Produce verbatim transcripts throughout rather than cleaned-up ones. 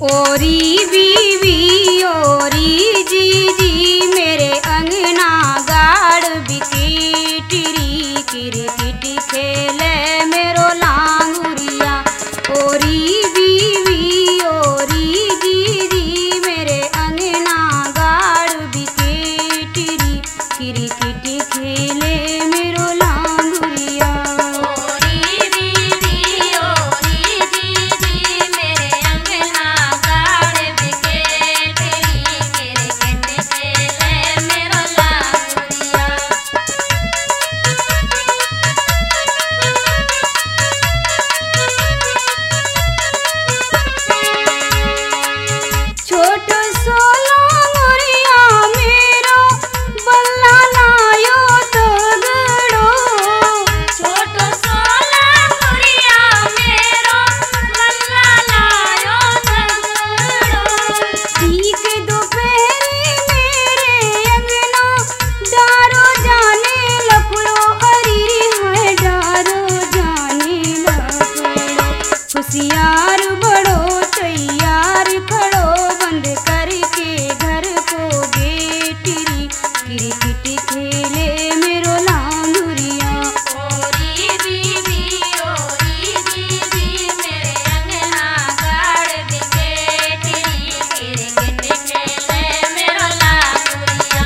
ओरी बीवी ओरी जीजी मेरे अंगना गाड़ बिकेटरी क्रिकेट खेले मेरो लांगुरिया। ओरी बीवी ओरी जीजी मेरे अंगना गाड़ बिकेटरी क्रिकेट खेले मेरो लांगुरिया। होशियार बड़ो तैयार खड़ो बंद करके घर को गेटरी क्रिकेट खेले मेरो लांगुरिया। ओरी बीवी ओरी जीजी मेरे अंगना गाड़ बिकेटरी क्रिकेट खेले मेरो लांगुरिया।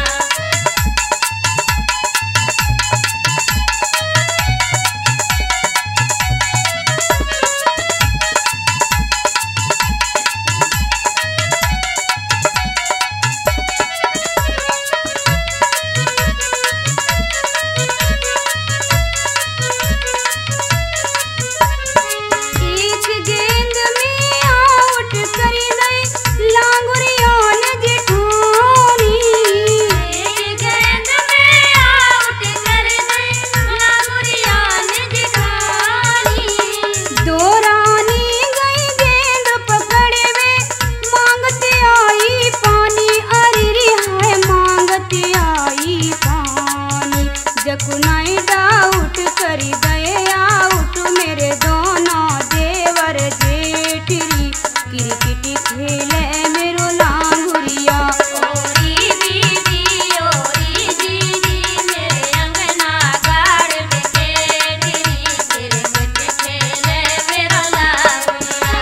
जकुनाई डाउट करी गए आउट मेरे दोनों देवर जेठरी क्रिकेट खेले मेरो लांगुरिया। ओरी बीवी ओरी जीजी मेरे अंगना गाड़ बिकेटरी क्रिकेट खेले मेरो लांगुरिया।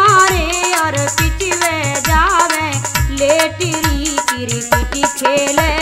क्रिकेट खेले